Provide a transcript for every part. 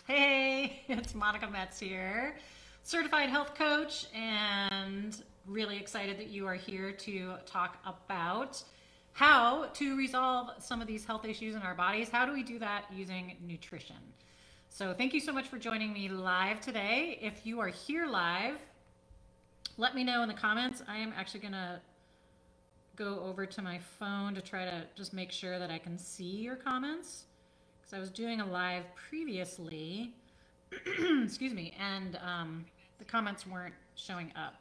Hey, it's Monica Metz here, certified health coach, and really excited that you are here to talk about how to resolve some of these health issues in our bodies. How do we do that using nutrition? So, thank you so much for joining me live today. If you are here live, let me know in the comments. I am actually going to go over to my phone to try to just make sure that I can see your comments because I was doing a live previously. Excuse me, and the comments weren't showing up,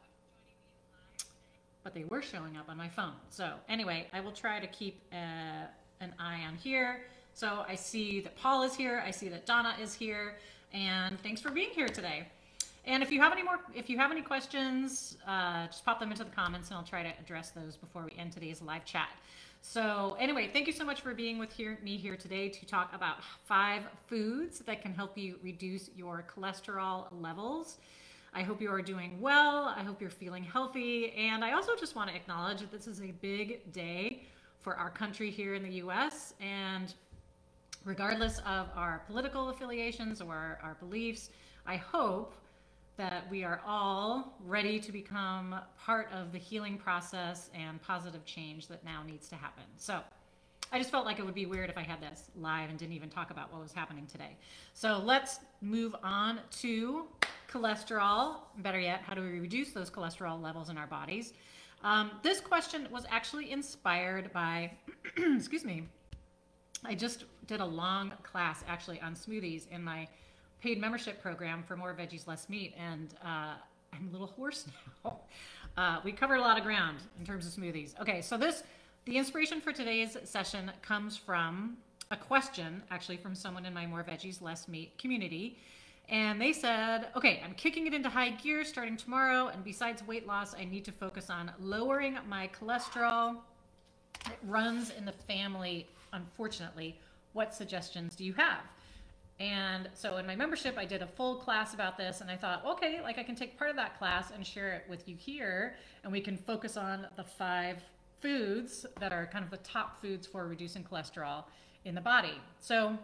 but they were showing up on my phone. So anyway, I will try to keep an eye on here. So I see that Paul is here. I see that Donna is here, and thanks for being here today. And if you have any questions, just pop them into the comments, and I'll try to address those before we end today's live chat. So anyway, thank you so much for being with me here today to talk about 5 foods that can help you reduce your cholesterol levels. I hope you are doing well. I hope you're feeling healthy. And I also just want to acknowledge that this is a big day for our country here in the US. And regardless of our political affiliations or our beliefs, I hope that we are all ready to become part of the healing process and positive change that now needs to happen. So I just felt like it would be weird if I had this live and didn't even talk about what was happening today. So let's move on to cholesterol. Better yet, how do we reduce those cholesterol levels in our bodies? This question was actually inspired by, excuse me, I just did a long class actually on smoothies in my paid membership program for More Veggies, Less Meat, and I'm a little hoarse now. We covered a lot of ground in terms of smoothies. Okay, so the inspiration for today's session comes from a question actually from someone in my More Veggies, Less Meat community. And they said, okay, I'm kicking it into high gear starting tomorrow, and besides weight loss, I need to focus on lowering my cholesterol. It runs in the family, unfortunately. What suggestions do you have? And so in my membership, I did a full class about this, and I thought, okay, like I can take part of that class and share it with you here, and we can focus on the 5 foods that are kind of the top foods for reducing cholesterol in the body. So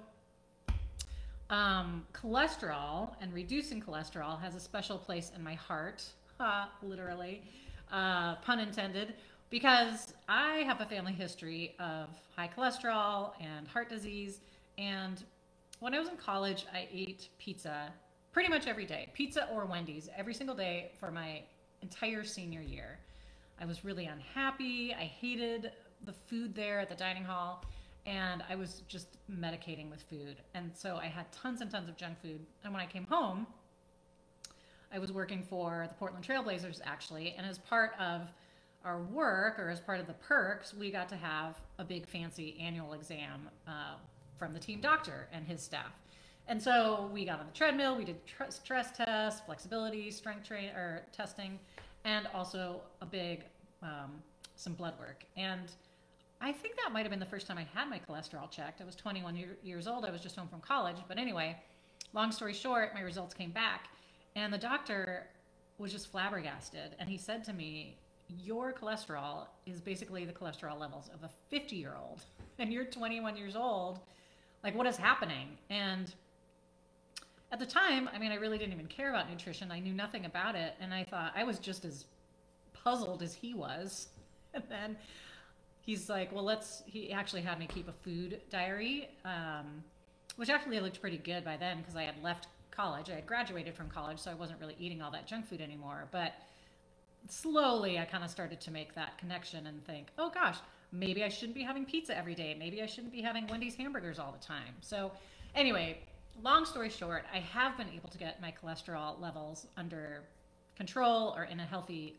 cholesterol and reducing cholesterol has a special place in my heart, literally, pun intended, because I have a family history of high cholesterol and heart disease. And when I was in college, I ate pizza pretty much every day, pizza or Wendy's every single day for my entire senior year. I was really unhappy. I hated the food there at the dining hall, and I was just medicating with food. And so I had tons and tons of junk food. And when I came home, I was working for the Portland Trailblazers actually, and as part of our work or as part of the perks, we got to have a big fancy annual exam from the team doctor and his staff. And so we got on the treadmill, we did stress tests, flexibility, testing, and also a big, some blood work. And I think that might have been the first time I had my cholesterol checked. I was 21 years old. I was just home from college. But anyway, long story short, my results came back, and the doctor was just flabbergasted. And he said to me, your cholesterol is basically the cholesterol levels of a 50-year-old, and you're 21 years old. Like, what is happening? And at the time, I mean, I really didn't even care about nutrition. I knew nothing about it. And I thought I was just as puzzled as he was. And then he's like, well, he actually had me keep a food diary, which actually looked pretty good by then because I had left college. I had graduated from college, so I wasn't really eating all that junk food anymore. But slowly I kind of started to make that connection and think, oh gosh, maybe I shouldn't be having pizza every day. Maybe I shouldn't be having Wendy's hamburgers all the time. So anyway, long story short, I have been able to get my cholesterol levels under control or in a healthy,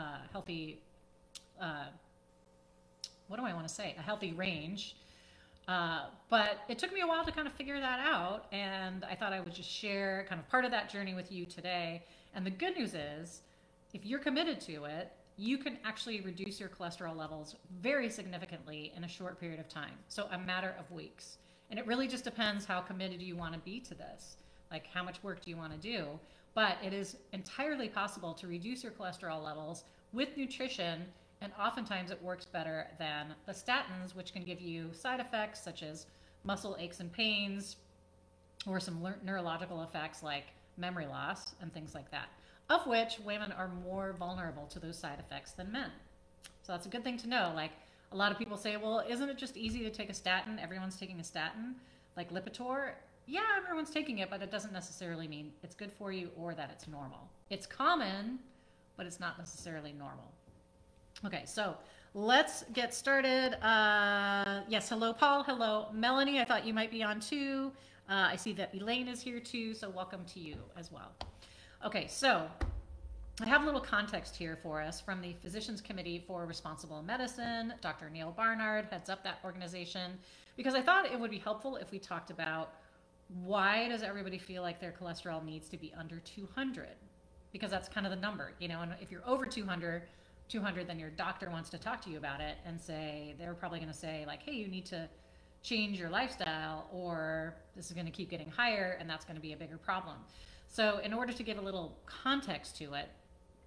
what do I want to say? A healthy range. But it took me a while to kind of figure that out. And I thought I would just share kind of part of that journey with you today. And the good news is, if you're committed to it, you can actually reduce your cholesterol levels very significantly in a short period of time. So a matter of weeks. And it really just depends how committed you want to be to this. Like, how much work do you want to do? But it is entirely possible to reduce your cholesterol levels with nutrition, and oftentimes it works better than the statins, which can give you side effects such as muscle aches and pains, or some neurological effects like memory loss and things like that, of which women are more vulnerable to those side effects than men. So that's a good thing to know. Like, a lot of people say, well, isn't it just easy to take a statin? Everyone's taking a statin, like Lipitor. Yeah, everyone's taking it, but it doesn't necessarily mean it's good for you or that it's normal. It's common, but it's not necessarily normal. Okay, so let's get started. Yes, hello, Paul. Hello, Melanie. I thought you might be on too. I see that Elaine is here too, so welcome to you as well. Okay, so I have a little context here for us from the Physicians Committee for Responsible Medicine. Dr. Neal Barnard heads up that organization, because I thought it would be helpful if we talked about why does everybody feel like their cholesterol needs to be under 200? Because that's kind of the number, you know, and if you're over 200, then your doctor wants to talk to you about it and say, they're probably going to say like, hey, you need to change your lifestyle, or this is going to keep getting higher and that's going to be a bigger problem. So in order to give a little context to it,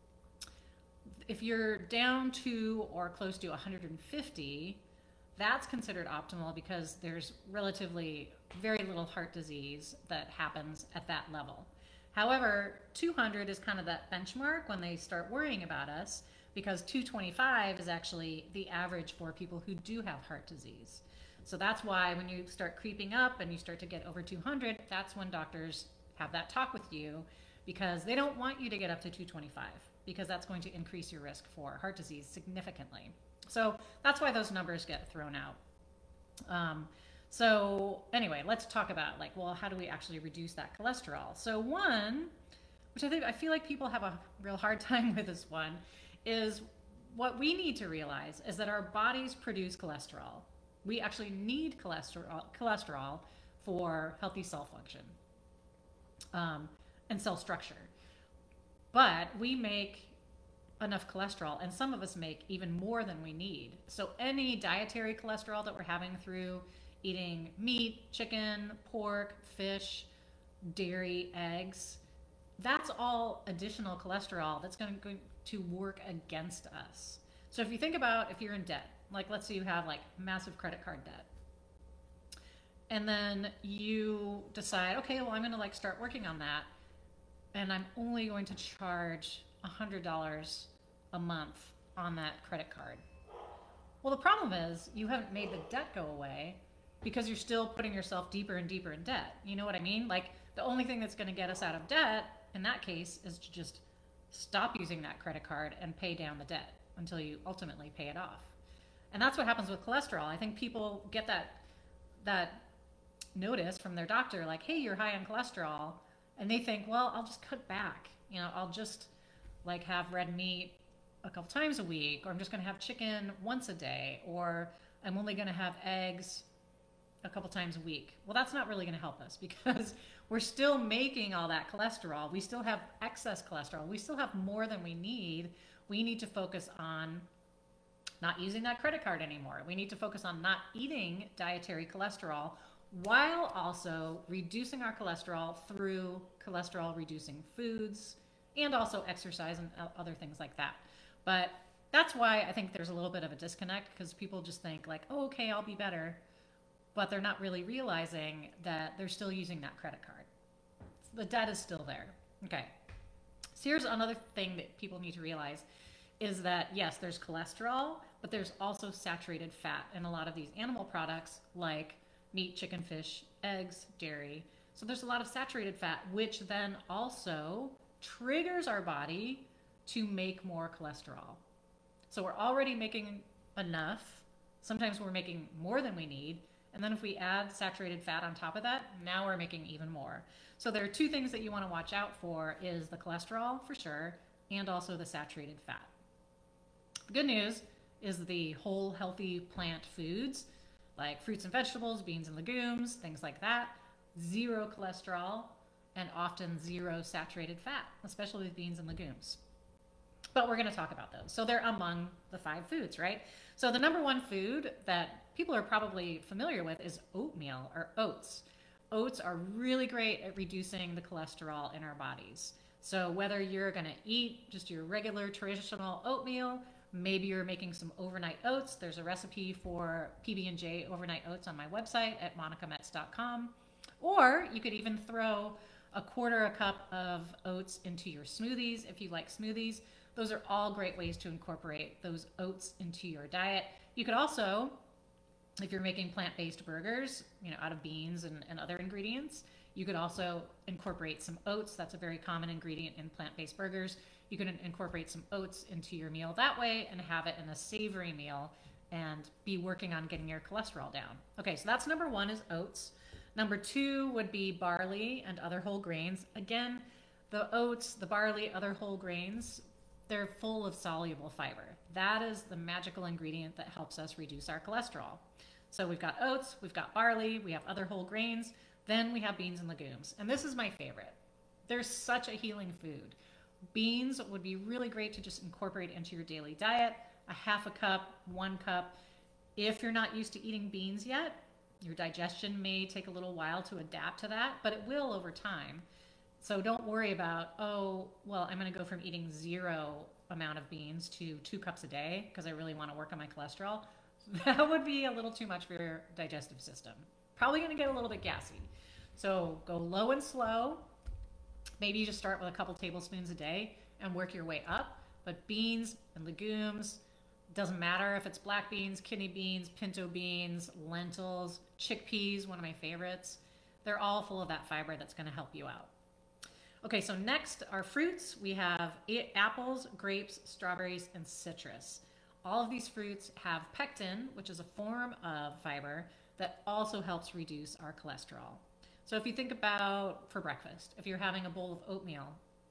if you're down to or close to 150, that's considered optimal because there's relatively very little heart disease that happens at that level. However, 200 is kind of that benchmark when they start worrying about us, because 225 is actually the average for people who do have heart disease. So that's why when you start creeping up and you start to get over 200, that's when doctors have that talk with you, because they don't want you to get up to 225, because that's going to increase your risk for heart disease significantly. So that's why those numbers get thrown out. So anyway, let's talk about like, well, how do we actually reduce that cholesterol? So one, which I feel like people have a real hard time with this one, is what we need to realize is that our bodies produce cholesterol. We actually need cholesterol for healthy cell function and cell structure. But we make enough cholesterol, and some of us make even more than we need. So any dietary cholesterol that we're having through eating meat, chicken, pork, fish, dairy, eggs, that's all additional cholesterol that's going to work against us. So if you think about if you're in debt, like let's say you have like massive credit card debt, and then you decide, okay, well, I'm going to like start working on that, and I'm only going to charge $100 a month on that credit card. Well, the problem is you haven't made the debt go away, because you're still putting yourself deeper and deeper in debt. You know what I mean? Like, the only thing that's going to get us out of debt in that case is to just stop using that credit card and pay down the debt until you ultimately pay it off. And that's what happens with cholesterol. I think people get that notice from their doctor, like, hey, you're high on cholesterol, and they think, well, I'll just cut back. You know, I'll just like have red meat a couple times a week, or I'm just going to have chicken once a day, or I'm only going to have eggs a couple times a week. Well, that's not really going to help us, because we're still making all that cholesterol. We still have excess cholesterol. We still have more than we need. We need to focus on not using that credit card anymore. We need to focus on not eating dietary cholesterol, while also reducing our cholesterol through cholesterol reducing foods, and also exercise and other things like that. But that's why I think there's a little bit of a disconnect, because people just think like, oh, okay, I'll be better. But they're not really realizing that they're still using that credit card. The debt is still there. Okay. So here's another thing that people need to realize is that, yes, there's cholesterol, but there's also saturated fat in a lot of these animal products like meat, chicken, fish, eggs, dairy. So there's a lot of saturated fat, which then also triggers our body to make more cholesterol. So we're already making enough. Sometimes we're making more than we need. And then if we add saturated fat on top of that, now we're making even more. So there are two things that you want to watch out for, is the cholesterol for sure, and also the saturated fat. The good news is the whole healthy plant foods, like fruits and vegetables, beans and legumes, things like that, zero cholesterol and often zero saturated fat, especially with beans and legumes. But we're going to talk about those. So they're among the 5 foods, right? So the number one food that people are probably familiar with is oatmeal, or oats. Oats are really great at reducing the cholesterol in our bodies. So whether you're going to eat just your regular traditional oatmeal, maybe you're making some overnight oats. There's a recipe for PB&J overnight oats on my website at monicametz.com. Or you could even throw a quarter a cup of oats into your smoothies if you like smoothies. Those are all great ways to incorporate those oats into your diet. You could also, if you're making plant-based burgers, out of beans and other ingredients, you could also incorporate some oats. That's a very common ingredient in plant-based burgers. You can incorporate some oats into your meal that way and have it in a savory meal and be working on getting your cholesterol down. Okay, so that's number one, is oats. Number two would be barley and other whole grains. Again, the oats, the barley, other whole grains, they're full of soluble fiber. That is the magical ingredient that helps us reduce our cholesterol. So we've got oats, we've got barley, we have other whole grains, then we have beans and legumes. And this is my favorite. They're such a healing food. Beans would be really great to just incorporate into your daily diet. A half a cup, 1 cup. If you're not used to eating beans yet, your digestion may take a little while to adapt to that, but it will over time. So don't worry about, oh, well, I'm going to go from eating 0 amount of beans to 2 cups a day because I really want to work on my cholesterol. That would be a little too much for your digestive system. Probably going to get a little bit gassy. So go low and slow. Maybe you just start with a couple tablespoons a day and work your way up. But beans and legumes, doesn't matter if it's black beans, kidney beans, pinto beans, lentils, chickpeas, one of my favorites. They're all full of that fiber that's going to help you out. Okay, so next are fruits. We have apples, grapes, strawberries, and citrus. All of these fruits have pectin, which is a form of fiber that also helps reduce our cholesterol. So if you think about for breakfast, if you're having a bowl of oatmeal,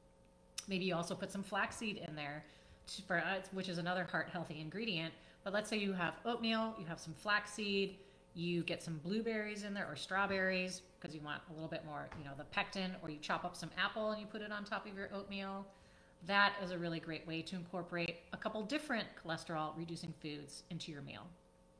maybe you also put some flaxseed in there, which is another heart-healthy ingredient. But let's say you have oatmeal, you have some flaxseed, you get some blueberries in there or strawberries because you want a little bit more, the pectin, or you chop up some apple and you put it on top of your oatmeal. That is a really great way to incorporate a couple different cholesterol-reducing foods into your meal.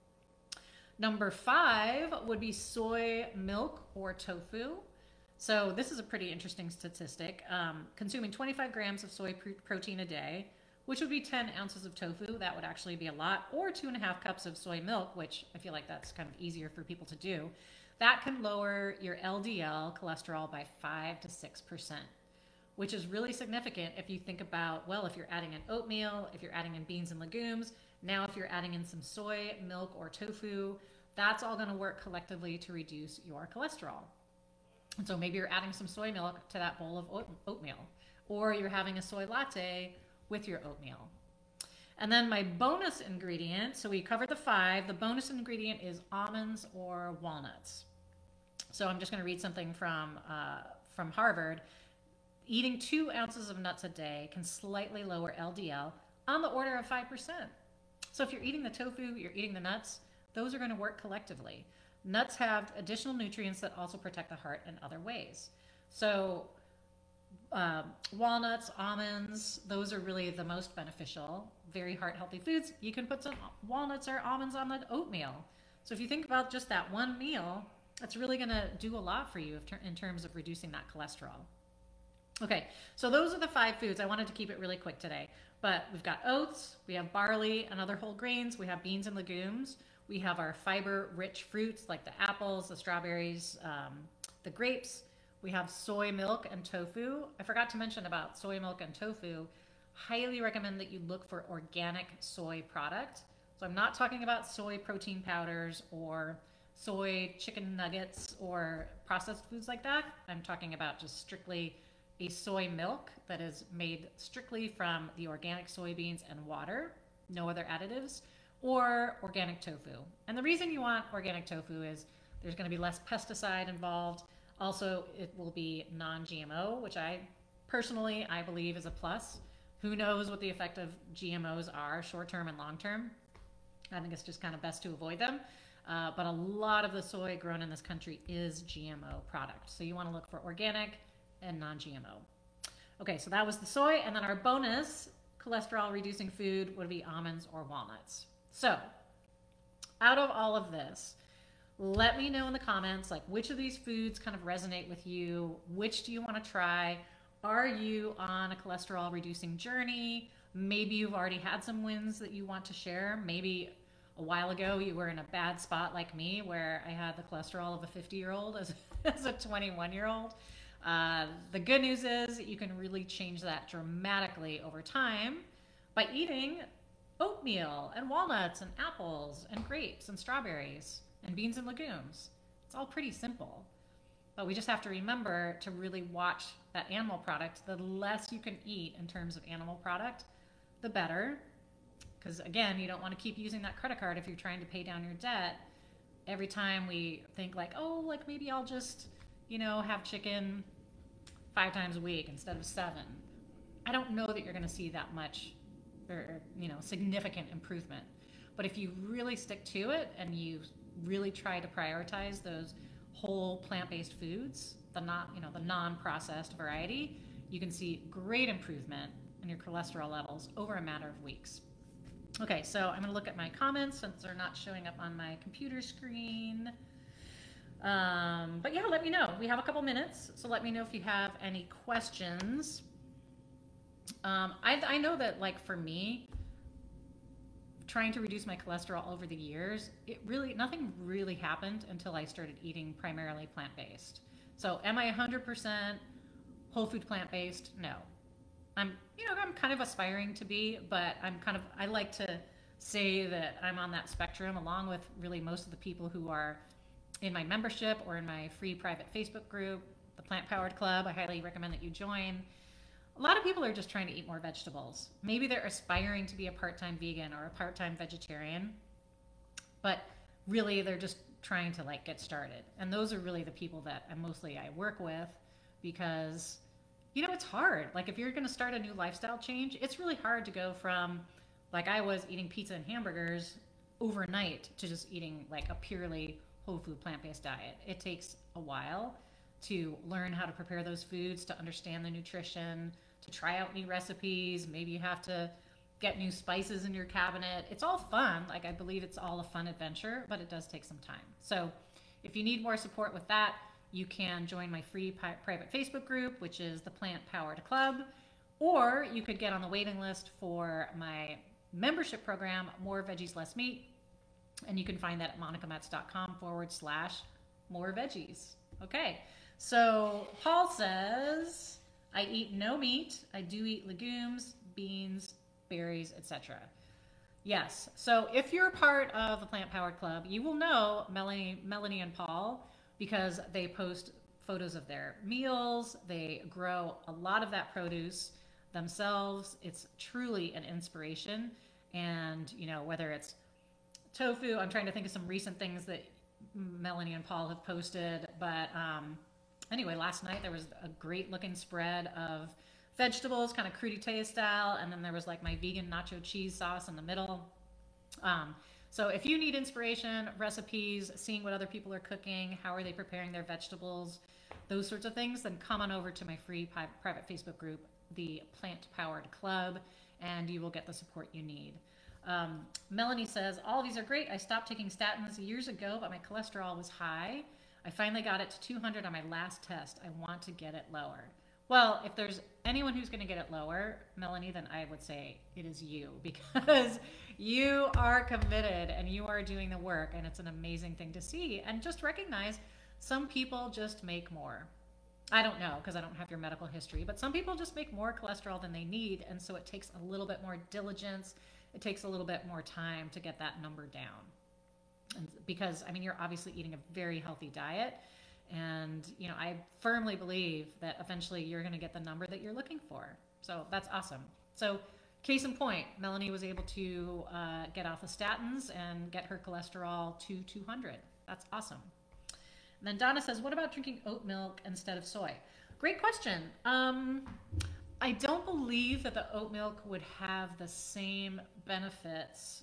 Number 5 would be soy milk or tofu. So this is a pretty interesting statistic. Consuming 25 grams of soy protein a day, which would be 10 ounces of tofu, that would actually be a lot, or 2.5 cups of soy milk, which I feel like that's kind of easier for people to do. That can lower your LDL cholesterol by 5 to 6%, which is really significant if you think about, well, if you're adding in oatmeal, if you're adding in beans and legumes, now if you're adding in some soy milk or tofu, that's all going to work collectively to reduce your cholesterol. And so maybe you're adding some soy milk to that bowl of oatmeal, or you're having a soy latte with your oatmeal. And then my bonus ingredient, so we covered the 5, the bonus ingredient is almonds or walnuts. So I'm just going to read something from Harvard. Eating 2 ounces of nuts a day can slightly lower LDL on the order of 5%. So if you're eating the tofu, you're eating the nuts, those are going to work collectively. Nuts have additional nutrients that also protect the heart in other ways. So walnuts, almonds, those are really the most beneficial, very heart-healthy foods. You can put some walnuts or almonds on the oatmeal. So if you think about just that one meal, that's really going to do a lot for you in terms of reducing that cholesterol. Okay, so those are the 5 foods. I wanted to keep it really quick today. But we've got oats, we have barley and other whole grains, we have beans and legumes, we have our fiber-rich fruits like the apples, the strawberries, the grapes. We have soy milk and tofu. I forgot to mention about soy milk and tofu. Highly recommend that you look for organic soy product. So I'm not talking about soy protein powders or soy chicken nuggets or processed foods like that. I'm talking about just strictly a soy milk that is made strictly from the organic soybeans and water, no other additives, or organic tofu. And the reason you want organic tofu is there's going to be less pesticide involved. Also, it will be non-GMO, which I believe is a plus. Who knows what the effect of GMOs are, short-term and long-term. I think it's just kind of best to avoid them. But a lot of the soy grown in this country is GMO product. So you want to look for organic and non-GMO. Okay, so that was the soy. And then our bonus cholesterol-reducing food would be almonds or walnuts. So out of all of this, let me know in the comments, like, which of these foods kind of resonate with you? Which do you want to try? Are you on a cholesterol reducing journey? Maybe you've already had some wins that you want to share. Maybe a while ago you were in a bad spot like me where I had the cholesterol of a 50-year-old as a 21-year-old. The good news is you can really change that dramatically over time by eating oatmeal and walnuts and apples and grapes and strawberries and beans and legumes. It's all pretty simple. But we just have to remember to really watch that animal product. The less you can eat in terms of animal product, the better. Because again, you don't want to keep using that credit card if you're trying to pay down your debt. Every time we think like, oh, like maybe I'll just, have chicken 5 times a week instead of 7. I don't know that you're going to see that much or significant improvement. But if you really stick to it and you really try to prioritize those whole plant-based foods, the non-processed variety, you can see great improvement in your cholesterol levels over a matter of weeks. Okay, so I'm going to look at my comments since they're not showing up on my computer screen. But yeah, let me know. We have a couple minutes, so let me know if you have any questions. I know that, like, for me, trying to reduce my cholesterol over the years, nothing really happened until I started eating primarily plant-based. So am I 100% whole food plant-based? No. I'm kind of aspiring to be, but I like to say that I'm on that spectrum along with really most of the people who are in my membership or in my free private Facebook group, the Plant Powered Club. I highly recommend that you join. A lot of people are just trying to eat more vegetables. Maybe they're aspiring to be a part-time vegan or a part-time vegetarian, but really they're just trying to get started. And those are really the people that I work with, because it's hard. Like, if you're going to start a new lifestyle change, it's really hard to go from, like I was, eating pizza and hamburgers overnight to just eating a purely whole food plant-based diet. It takes a while to learn how to prepare those foods, to understand the nutrition, to try out new recipes. Maybe you have to get new spices in your cabinet. It's all fun. I believe it's all a fun adventure, but it does take some time. So if you need more support with that, you can join my free private Facebook group, which is the Plant Powered Club, or you could get on the waiting list for my membership program, More Veggies, Less Meat. And you can find that at monicametz.com/more veggies. Okay. So Paul says, I eat no meat. I do eat legumes, beans, berries, etc. Yes. So if you're part of the Plant Powered Club, you will know Melanie and Paul, because they post photos of their meals. They grow a lot of that produce themselves. It's truly an inspiration. And, whether it's tofu, I'm trying to think of some recent things that Melanie and Paul have posted. But anyway, last night there was a great looking spread of vegetables, kind of crudité style. And then there was my vegan nacho cheese sauce in the middle. So if you need inspiration, recipes, seeing what other people are cooking, how are they preparing their vegetables, those sorts of things, then come on over to my free private Facebook group, the Plant Powered Club, and you will get the support you need. Melanie says, all of these are great. I stopped taking statins years ago, but my cholesterol was high. I finally got it to 200 on my last test. I want to get it lower. Well, if there's anyone who's going to get it lower, Melanie, then I would say it is you, because you are committed and you are doing the work, and it's an amazing thing to see. And just recognize some people just make more. I don't know, because I don't have your medical history, but some people just make more cholesterol than they need, and so it takes a little bit more diligence. It takes a little bit more time to get that number down. And because, you're obviously eating a very healthy diet. And, I firmly believe that eventually you're going to get the number that you're looking for. So that's awesome. So case in point, Melanie was able to get off the statins and get her cholesterol to 200. That's awesome. And then Donna says, what about drinking oat milk instead of soy? Great question. I don't believe that the oat milk would have the same benefits,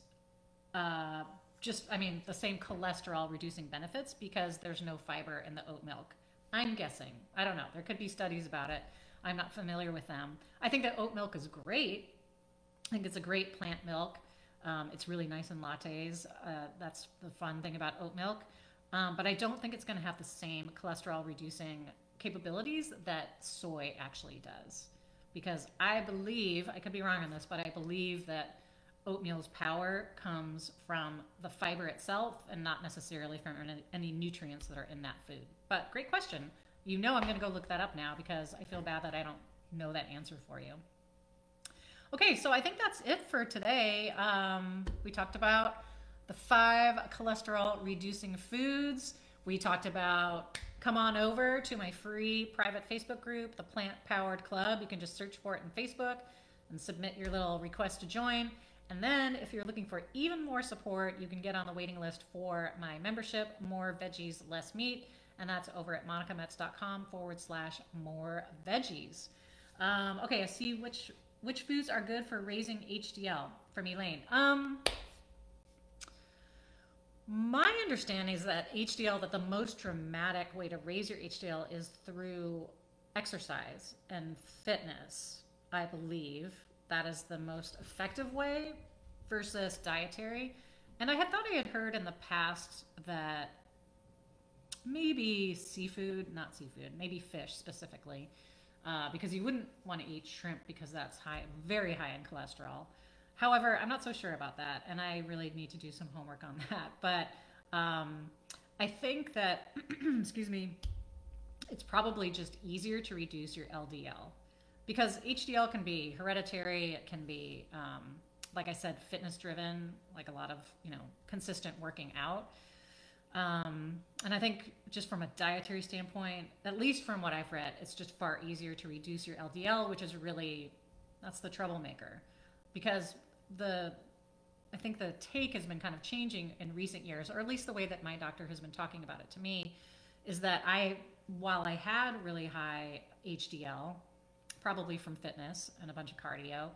the same cholesterol reducing benefits, because there's no fiber in the oat milk. I'm guessing. I don't know. There could be studies about it. I'm not familiar with them. I think that oat milk is great. I think it's a great plant milk. It's really nice in lattes. That's the fun thing about oat milk. But I don't think it's going to have the same cholesterol reducing capabilities that soy actually does. Because I believe, I could be wrong on this, but I believe that oatmeal's power comes from the fiber itself and not necessarily from any nutrients that are in that food. But great question. You know I'm going to go look that up now because I feel bad that I don't know that answer for you. Okay, so I think that's it for today. We talked about the 5 cholesterol reducing foods. We talked about come on over to my free private Facebook group, the Plant Powered Club. You can just search for it in Facebook and submit your little request to join. And then if you're looking for even more support, you can get on the waiting list for my membership, More Veggies, Less Meat. And that's over at monicamets.com/more veggies. Okay, I see which foods are good for raising HDL from Elaine. My understanding is that that the most dramatic way to raise your HDL is through exercise and fitness, I believe. That is the most effective way versus dietary. And I thought I had heard in the past that maybe maybe fish specifically, because you wouldn't want to eat shrimp because that's very high in cholesterol. However, I'm not so sure about that, and I really need to do some homework on that. But I think that, excuse me, it's probably just easier to reduce your LDL. Because HDL can be hereditary, it can be, like I said, fitness driven, like a lot of, consistent working out. And I think just from a dietary standpoint, at least from what I've read, it's just far easier to reduce your LDL, which is that's the troublemaker. Because I think the take has been kind of changing in recent years, or at least the way that my doctor has been talking about it to me, is that while I had really high HDL, probably from fitness and a bunch of cardio.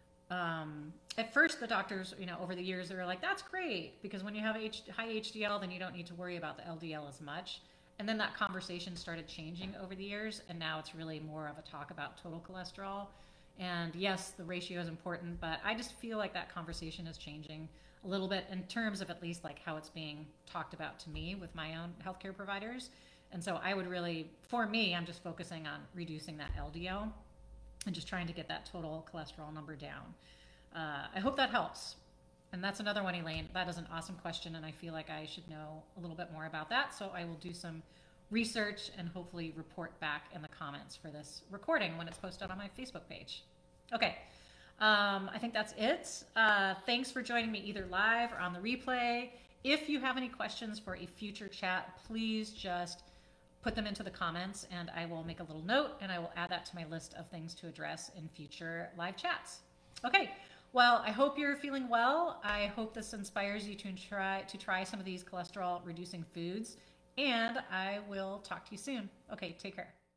At first, the doctors, over the years, they were like, that's great, because when you have high HDL, then you don't need to worry about the LDL as much. And then that conversation started changing over the years, and now it's really more of a talk about total cholesterol. And yes, the ratio is important, but I just feel like that conversation is changing a little bit in terms of at least like how it's being talked about to me with my own healthcare providers. And so I would for me, I'm just focusing on reducing that LDL and just trying to get that total cholesterol number down. I hope that helps. And that's another one, Elaine. That is an awesome question, and I feel like I should know a little bit more about that. So I will do some research and hopefully report back in the comments for this recording when it's posted on my Facebook page. Okay, I think that's it. Thanks for joining me either live or on the replay. If you have any questions for a future chat, please just put them into the comments and I will make a little note and I will add that to my list of things to address in future live chats. Okay, well, I hope you're feeling well. I hope this inspires you to try some of these cholesterol reducing foods, and I will talk to you soon. Okay, take care.